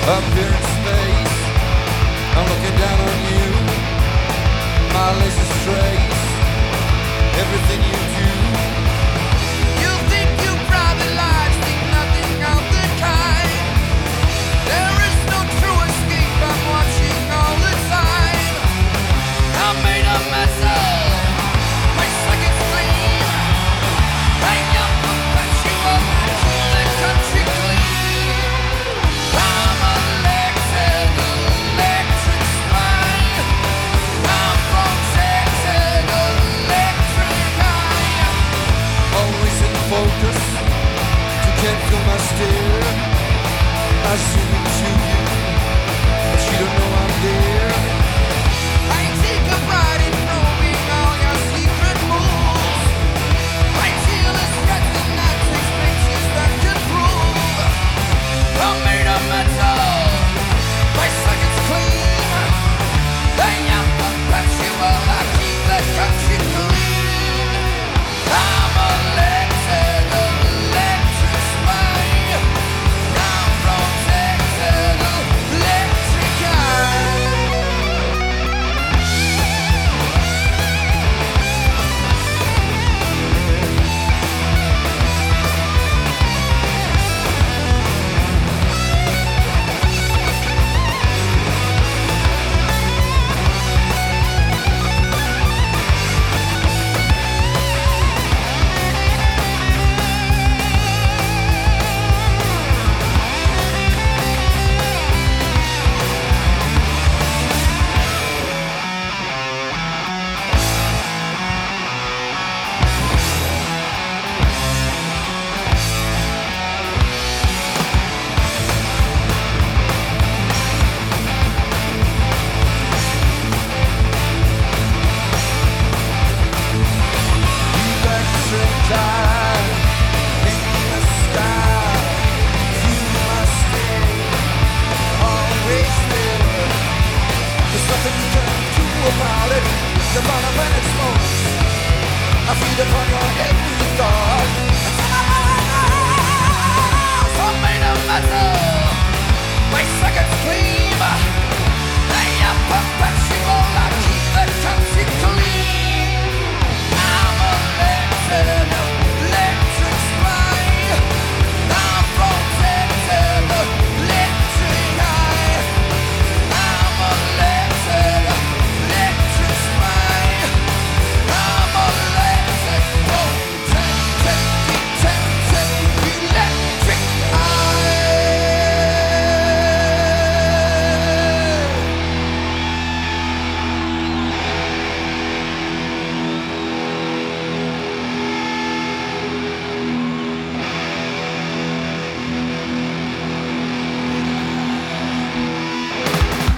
Up here in space, I'm looking down on you. My laces trace everything you do. You think your private life, think nothing of the kind. There is no true escape, I'm watching all the time. I made a mess of my second flame. I am perpetual, I keep the country clean. I'm elected, electric spine. I'm protected, electric eye. Always in focus, you can't feel my stare. I see